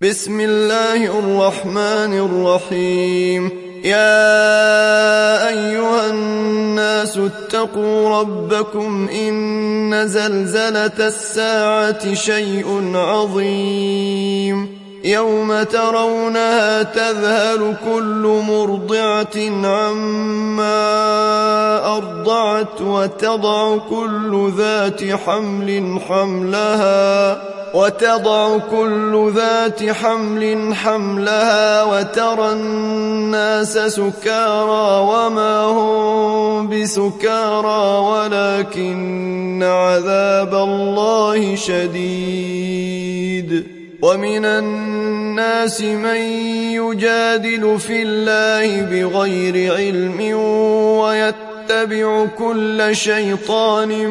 بسم الله الرحمن الرحيم. يا أيها الناس اتقوا ربكم إن زلزلة الساعة شيء عظيم يوم ترونها تذهل كل مرضعة عما أرضعت وتضع كل ذات حمل حملها وترى الناس سكارى وما هم بسكارى ولكن عذاب الله شديد. ومن الناس من يجادل في الله بغير علم ويتبع كل شيطان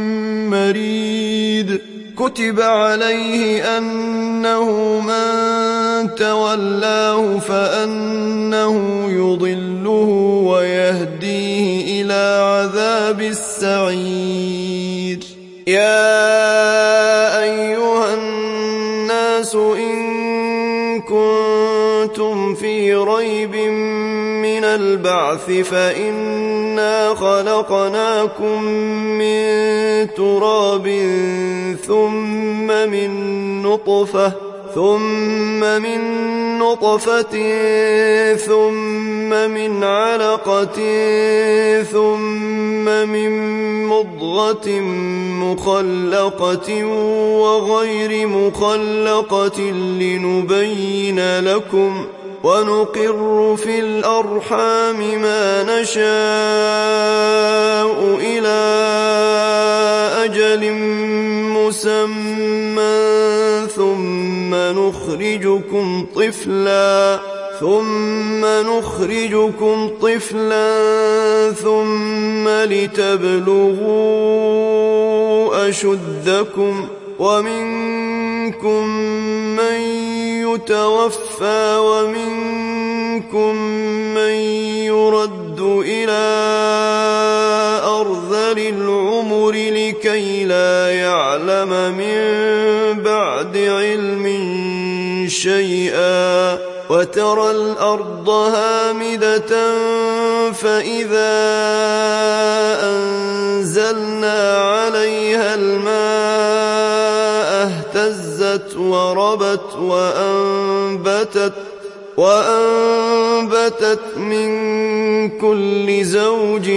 مريد. كتب عليه أنه من تولاه فأنه يضله ويهديه إلى عذاب السعير. يا أيها الناس إن كنتم في ريب من البعث فإنا خلقناكم من تراب ثم من نطفة ثم من علقة ثم من مضغة مخلقة وغير مخلقة لنبين لكم ونقر في الأرحام ما نشاء إلى أجل مسمى ثم نخرجكم طفلا ثم لتبلغوا أشدكم ومنكم من يتوفى ومنكم من يرد إلى أرذل العمر لكي لا يعلم من بعد علم شيئا. وترى الأرض هامدة فإذا أنزلنا عليها الماء اهتزت وربت وأنبتت من كل زوج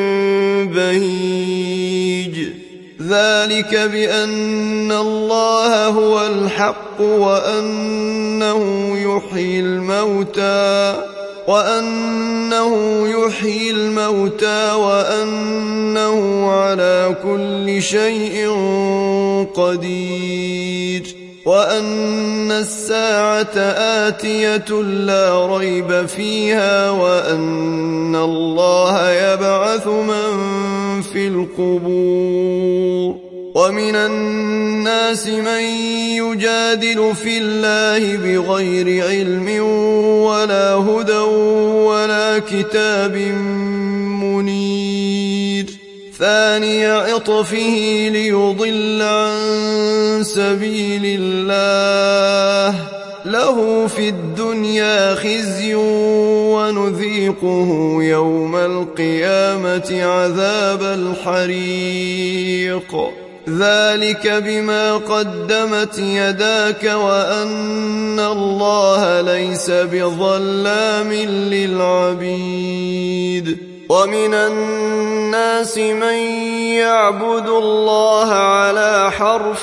بهيج. ذلك بأن الله هو الحق وأنه يحيي الموتى وأنه على كل شيء قدير وأن الساعة آتية لا ريب فيها وأن الله يبعث من في القبور. ومن الناس من يجادل في الله بغير علم ولا هدى ولا كتاب منير. ثاني عطفه ليضل عن سبيل الله له في الدنيا خزي ونذيقه يوم القيامة عذاب الحريق. ذلك بما قدمت يداك وأن الله ليس بظلام للعبيد. ومن الناس من يعبد الله على حرف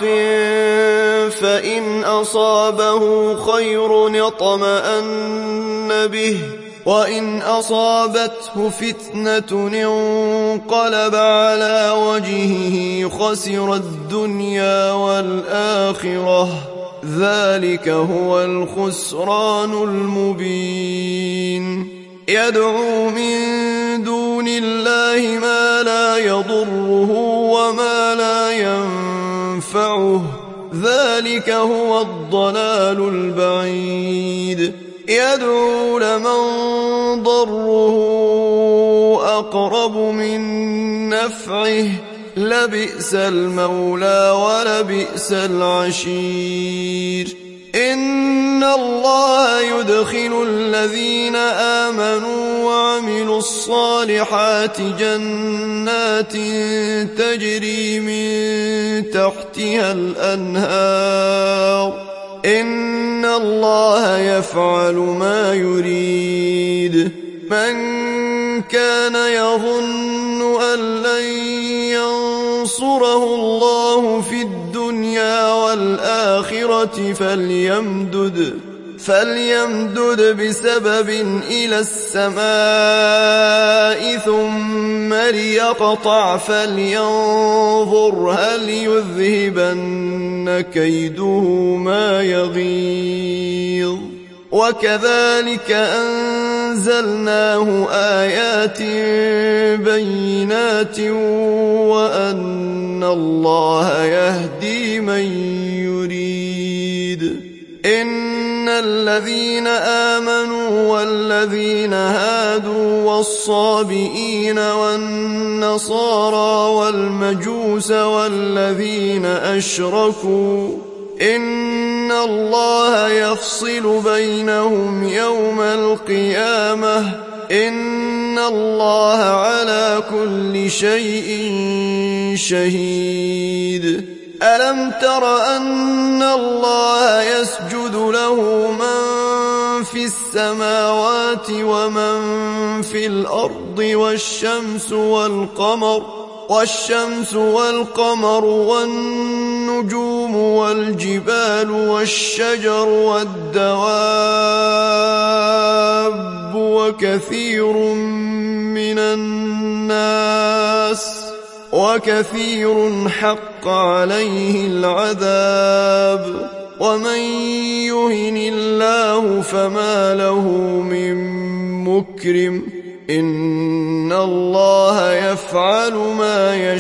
فإن أصابه خير اطمأن به وإن أصابته فتنة انقلب على وجهه خسر الدنيا والآخرة ذلك هو الخسران المبين. يدعو من دون الله ما لا يضره وما لا ينفعه ذلك هو الضلال البعيد. يدعو لمن ضره أقرب من نفعه لبئس المولى ولبئس العشير. إن إن الله يدخل الذين آمنوا وعملوا الصالحات جنات تجري من تحتها الأنهار إن الله يفعل ما يريد من كان يظن أن لن ينصره الله في الدنيا والآخرة فليمدد بسبب إلى السماء ثم ليقطع فلينظر هل يذهبن كيده ما يغيظ وكذلك أنزلناه آيات بينات وأن الله يهدي من يريد إن الذين آمنوا والذين هادوا والصابئين والنصارى والمجوس والذين أشركوا إن الله يفصل بينهم يوم القيامة إن الله على كل شيء شهيد ألم تر أن الله يسجد له من في السماوات ومن في الأرض والشمس والقمر والنجوم والجبال والشجر والدواب وكثير حق عليه العذاب ومن يهن الله فما له من مكرم إن الله يفعل ما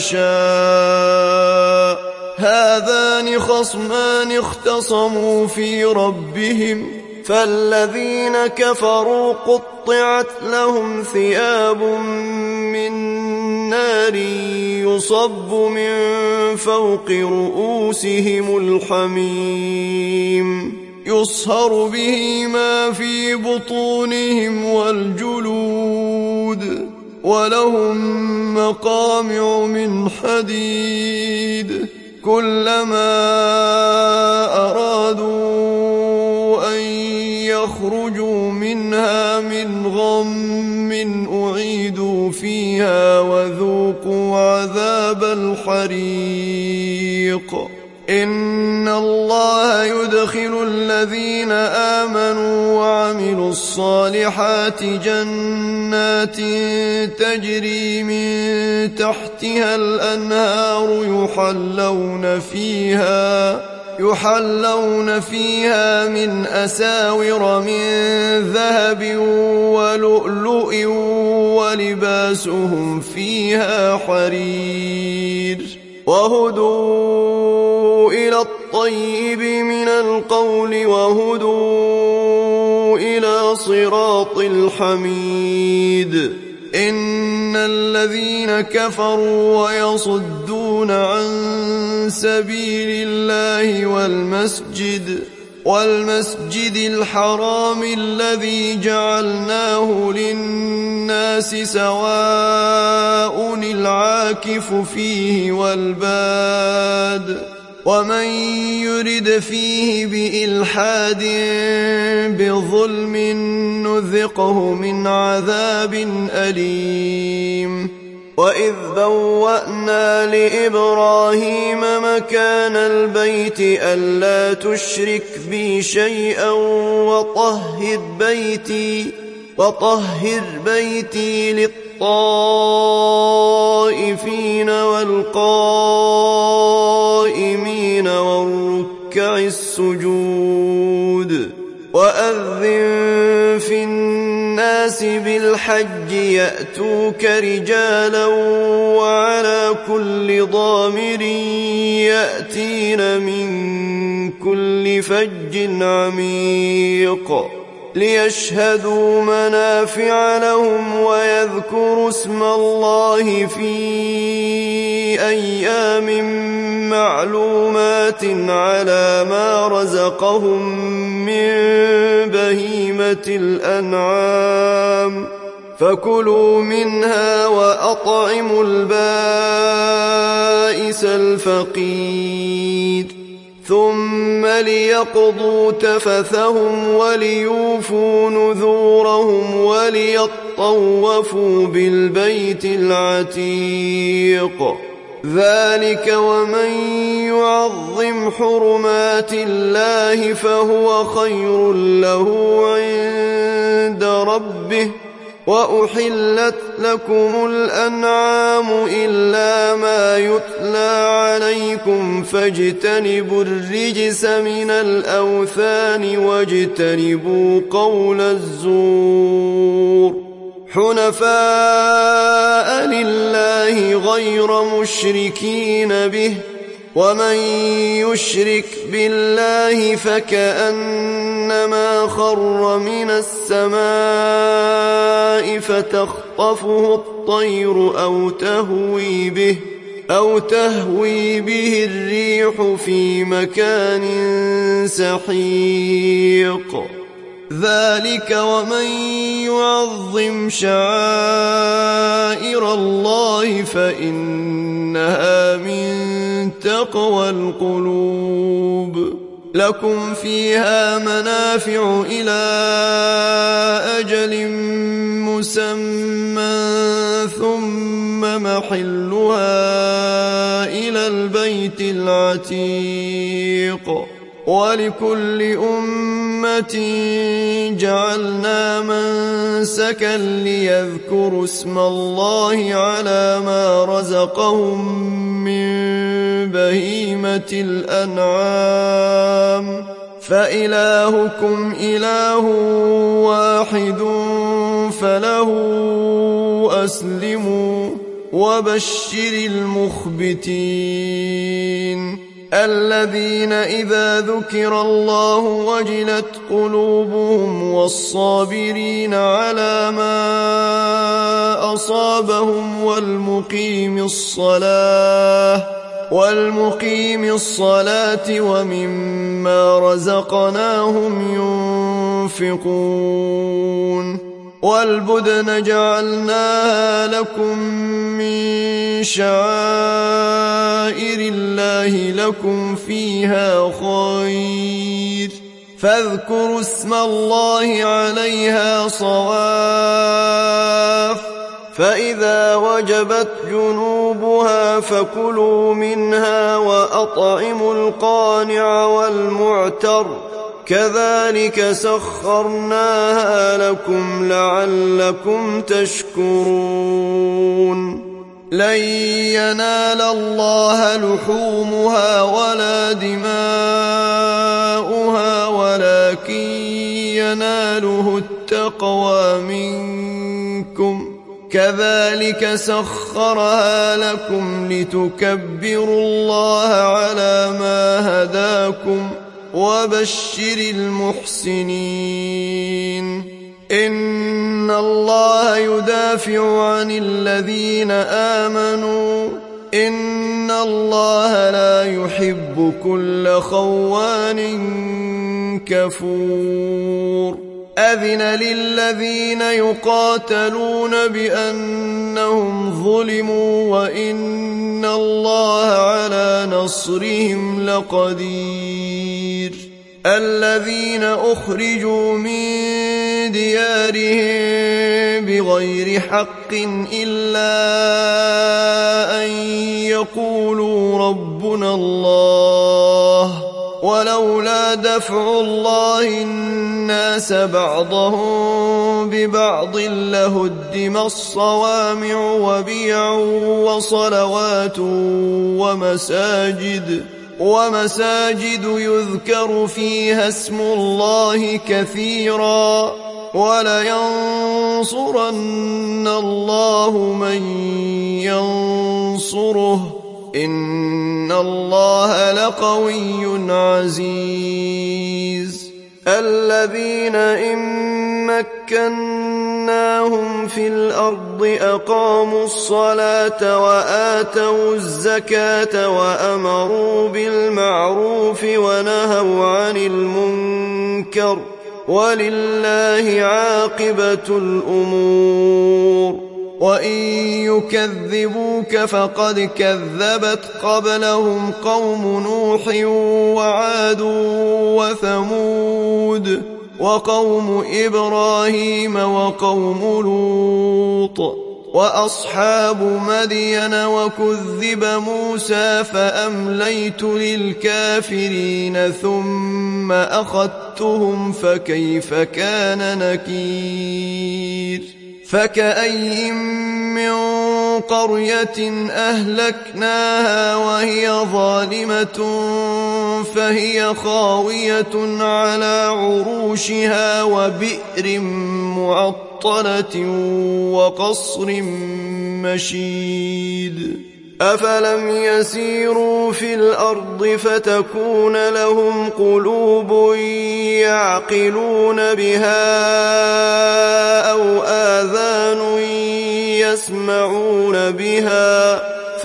يشاء هذان خصمان اختصموا في ربهم فالذين كفروا قطعت لهم ثياب من نار يصب من فوق رؤوسهم الحميم يصهر به ما في بطونهم والجلود ولهم مقامع من حديد كلما أرادوا أن يخرجوا منها من غم أعيدوا فيها وذوقوا عذاب الحريق إن الله يدخل الذين آمنوا وعملوا الصالحات جنات تجري من تحتها الأنهار يحلون فيها من أساور من ذهب ولؤلؤ ولباسهم فيها حرير وهدوا إلى الطيب من القول وهدوا إلى صراط الحميد إن الذين كفروا ويصدون عن سبيل الله والمسجد الحرام الذي جعلناه للناس سواء العاكف فيه والباد ومن يرد فيه بإلحاد بظلم نذقه من عذاب أليم وإذ بوأنا لإبراهيم مكان البيت ألا تشرك بي شيئا وطهر بيتي للطائفين والقائمين والركع السجود وأذن في الناس بالحج يأتوك رجالا وعلى كل ضامر يأتين من كل فج عميق ليشهدوا منافع لهم ويذكروا اسم الله في أيام معلومات على ما رزقهم من بهيمة الأنعام فكلوا منها وأطعموا البائس الفقير ثم ليقضوا تفثهم وليوفوا نذورهم وليطوفوا بالبيت العتيق ذلك ومن يعظم حرمات الله فهو خير له عند ربه وأحلت لكم الأنعام إلا ما يتلى عليكم فاجتنبوا الرجس من الأوثان واجتنبوا قول الزور حنفاء لله غير مشركين به ومن يشرك بالله فكأنما خر من السماء فتخطفه الطير أو تهوي به الريح في مكان سحيق ذلك ومن يعظم شعائر الله فإنها من تقوى القلوب لكم فيها منافع إلى أجل مسمى ثم محلها إلى البيت العتيق ولكل أمة جعلنا منسكا ليذكروا اسم الله على ما رزقهم من بهيمة الأنعام فإلهكم إله واحد فله أسلموا وبشر المخبتين الذين إذا ذكر الله وجلت قلوبهم والصابرين على ما أصابهم والمقيم الصلاة ومما رزقناهم ينفقون والبدن جعلناها لكم من شعائر الله لكم فيها خير فاذكروا اسم الله عليها صواف فإذا وجبت جنوبها فكلوا منها وأطعموا القانع والمعتر كذلك سخرناها لكم لعلكم تشكرون لن ينال الله لحومها ولا دماؤها ولكن يناله التقوى منكم كذلك سخرها لكم لتكبروا الله على ما هداكم وبشر المحسنين إن الله يدافع عن الذين آمنوا إن الله لا يحب كل خوان كفور أذن للذين يقاتلون بأنهم ظلموا وإن الله على نصرهم لقدير الذين أخرجوا من ديارهم بغير حق إلا أن يقولوا ربنا الله ولولا دفع الله الناس بعضهم ببعض لهدم الصوامع وبيع وصلوات ومساجد يذكر فيها اسم الله كثيرا ولينصرن الله من ينصره إن الله لقوي عزيز الذين إن مكناهم في الأرض أقاموا الصلاة وآتوا الزكاة وأمروا بالمعروف ونهوا عن المنكر ولله عاقبة الأمور. وإن يكذبوك فقد كذبت قبلهم قوم نوح وعاد وثمود وقوم إبراهيم وقوم لوط وأصحاب مدين، وكذب موسى فأمليت للكافرين ثم أخذتهم فكيف كان نكير. فكأي من قرية أهلكناها وهي ظالمة فهي خاوية على عروشها وبئر معطلة وقصر مشيد. أفلم يسيروا في الأرض فتكون لهم قلوب يعقلون بها أو آذان يسمعون بها،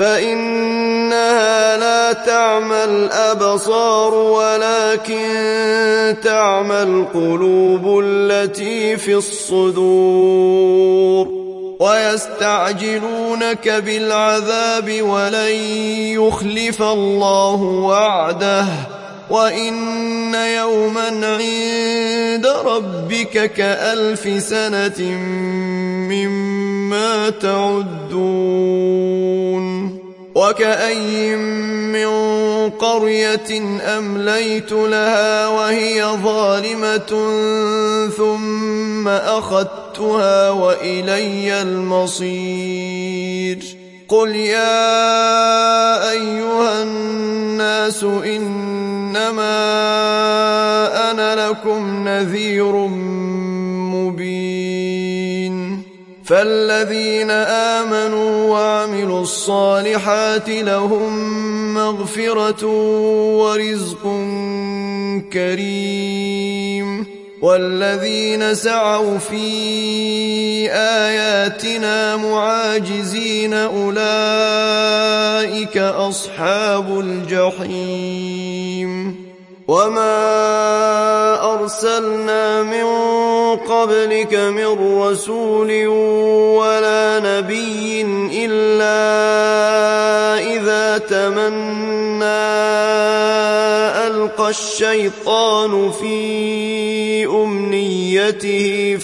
فإنها لا تعمى الأبصار ولكن تعمى القلوب التي في الصدور. ويستعجلونك بالعذاب ولن يخلف الله وعده، وإن يوما عند ربك كألف سنة مما تعدون. وكأي من قرية أمليت لها وهي ظالمة ثم أخذتها وإلي المصير. قل يا أيها الناس إنما أنا لكم نذير مبين. فالذين آمنوا وعملوا الصالحات لهم مغفرة ورزق كريم، والذين سعوا في آياتنا معاجزين أولئك أصحاب الجحيم. وما أرسلنا من قبلك من رسول ولا نبي إلا إذا تمنى ألقى الشيطان في أمنيته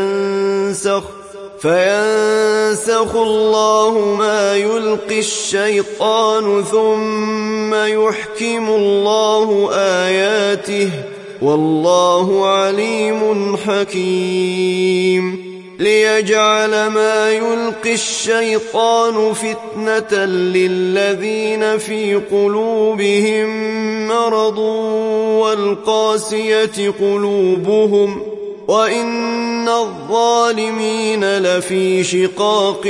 فينسخ الله ما يلقي الشيطان ثم يحكم الله آياته، والله عليم حكيم. ليجعل ما يلقي الشيطان فتنة للذين في قلوبهم مرض والقاسية قلوبهم، وإن الظالمين لفي شقاق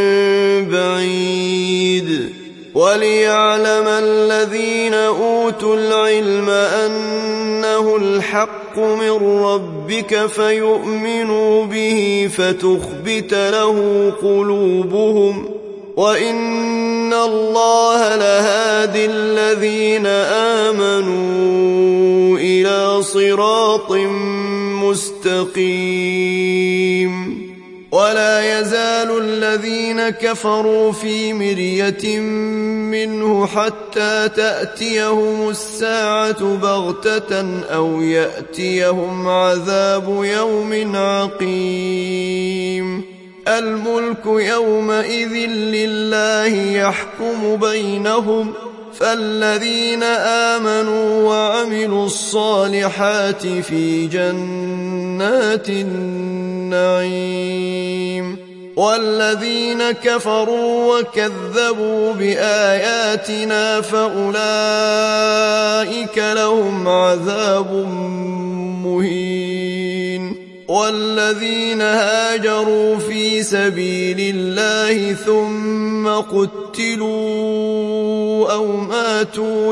بعيد. وليعلم الذين أوتوا العلم أنه الحق من ربك فيؤمنوا به فتخبت له قلوبهم، وإن الله لهادي الذين آمنوا إلى صراط مستقيم. ولا يزال الذين كفروا في مرية منه حتى تأتيهم الساعة بغتة أو يأتيهم عذاب يوم عقيم. الملك يومئذ لله يحكم بينهم، فالذين آمنوا وعملوا الصالحات في جنات النعيم، والذين كفروا وكذبوا بآياتنا فأولئك لهم عذاب مهين. والذين هاجروا في سبيل الله ثم قتلوا أو ماتوا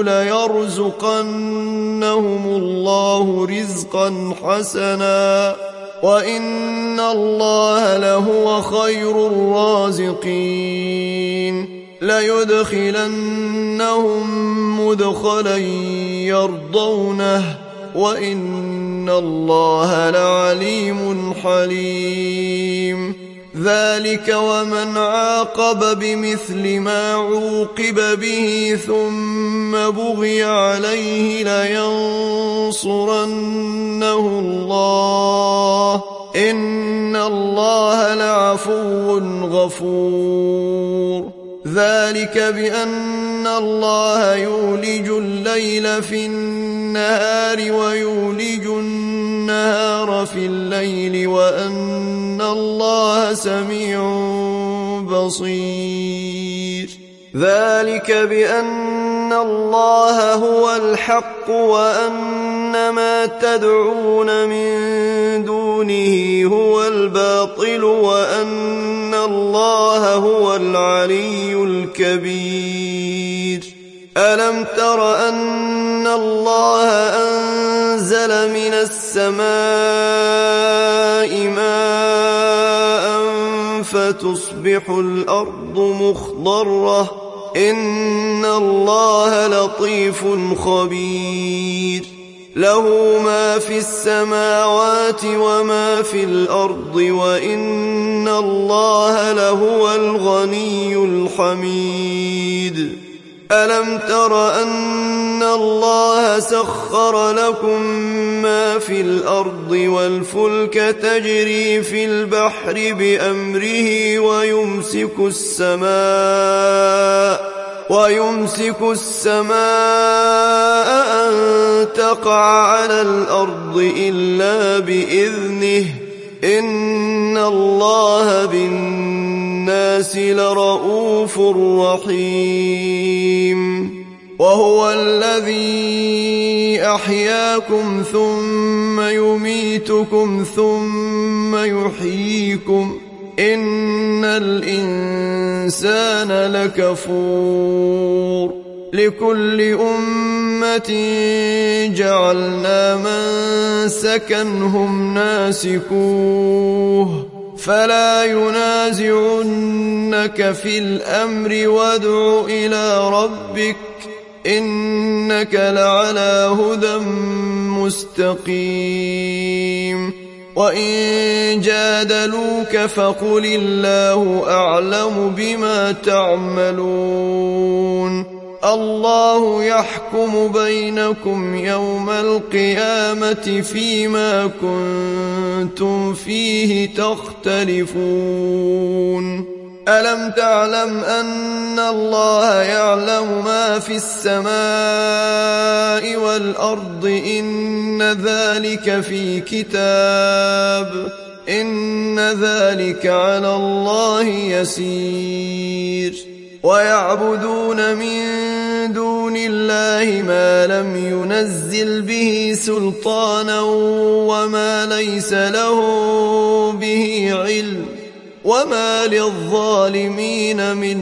ليرزقنهم الله رزقا حسنا، وإن الله لهو خير الرازقين. ليدخلنهم مدخلا يرضونه، وإن إن الله لعليم حليم ذلك ومن عاقب بمثل ما عوقب به ثم بغي عليه لينصرنه الله إن الله لعفو غفور ذلك بأن الله يولج الليل في النهار ويولج النهار في الليل وأن الله سميع بصير ذلك بأن الله هو الحق وأن ما تدعون من دونه هو الباطل وأن الله هو العلي الكبير ألم تر أن الله أنزل من السماء ماء فتصبح الأرض مخضرة إن الله لطيف خبير له ما في السماوات وما في الأرض وإن الله لهو الغني الحميد ألم تر أن الله سخر لكم ما في الأرض والفلك تجري في البحر بأمره ويمسك السماء أن تقع على الأرض إلا بإذنه إن الله بالناس لرؤوف رحيم وهو الذي أحياكم ثم يميتكم ثم يحييكم إن الإنسان لكفور لكل أمة جعلنا منسكا هم ناسكوه فلا ينازعنك في الأمر وادع إلى ربك إنك لعلى هدى مستقيم وإن جادلوك فقل الله أعلم بما تعملون الله يحكم بينكم يوم القيامة فيما كنتم فيه تختلفون ألم تعلم أن الله يعلم ما في السماء والأرض إن ذلك في كتاب إن ذلك على الله يسير ويعبدون من دون الله ما لم ينزل به سلطانا وما ليس له به علم وما للظالمين من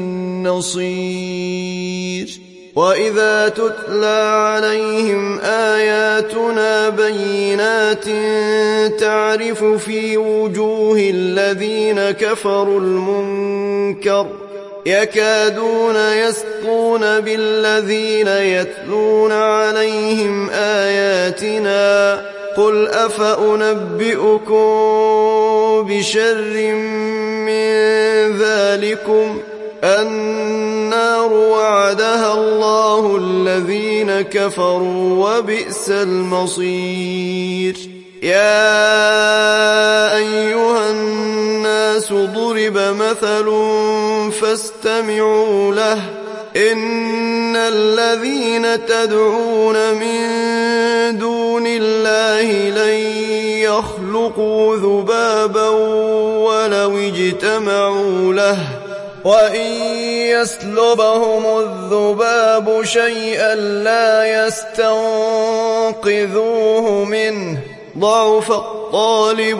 نصير وإذا تتلى عليهم آياتنا بينات تعرف في وجوه الذين كفروا المنكر يكادون يسطون بالذين يتلون عليهم آياتنا قل أفأنبئكم بشر من ذلكم النار وعدها الله الذين كفروا وبئس المصير يا أيها الناس ضرب مثل فاستمعوا له إن الذين تدعون من دون الله لن يخلقوا ذبابا ولو اجتمعوا له وإن يسلبهم الذباب شيئا لا يستنقذوه منه ضعف الطالب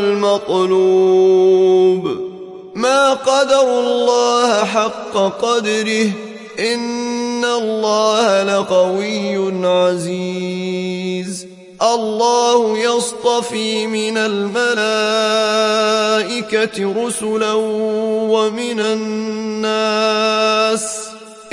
والمطلوب ما قدروا الله حق قدره إن الله لقوي عزيز الله يصطفي من الملائكة رسلا ومن الناس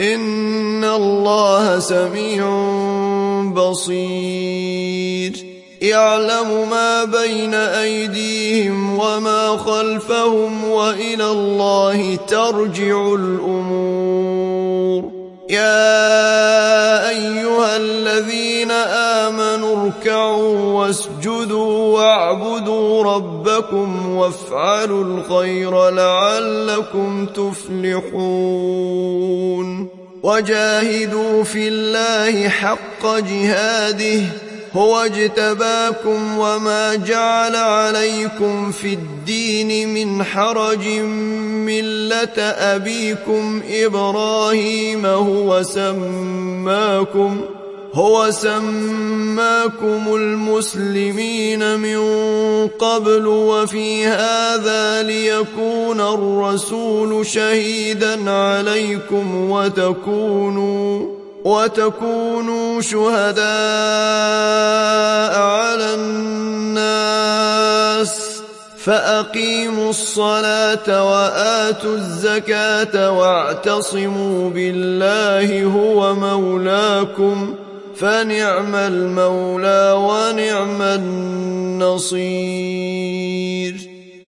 إن الله سميع بصير يعلم ما بين أيديهم وما خلفهم وإلى الله ترجع الأمور. يا أيها الذين آمنوا اركعوا واسجدوا واعبدوا ربكم وافعلوا الخير لعلكم تفلحون. وجاهدوا في الله حق جهاده هو اجتباكم وما جعل عليكم في الدين من حرج ملة أبيكم إبراهيم هو سماكم المسلمين من قبل وفي هذا ليكون الرسول شهيدا عليكم وتكونوا شهداء على الناس. فأقيموا الصلاة وآتوا الزكاة واعتصموا بالله هو مولاكم فنعم المولى ونعم النصير.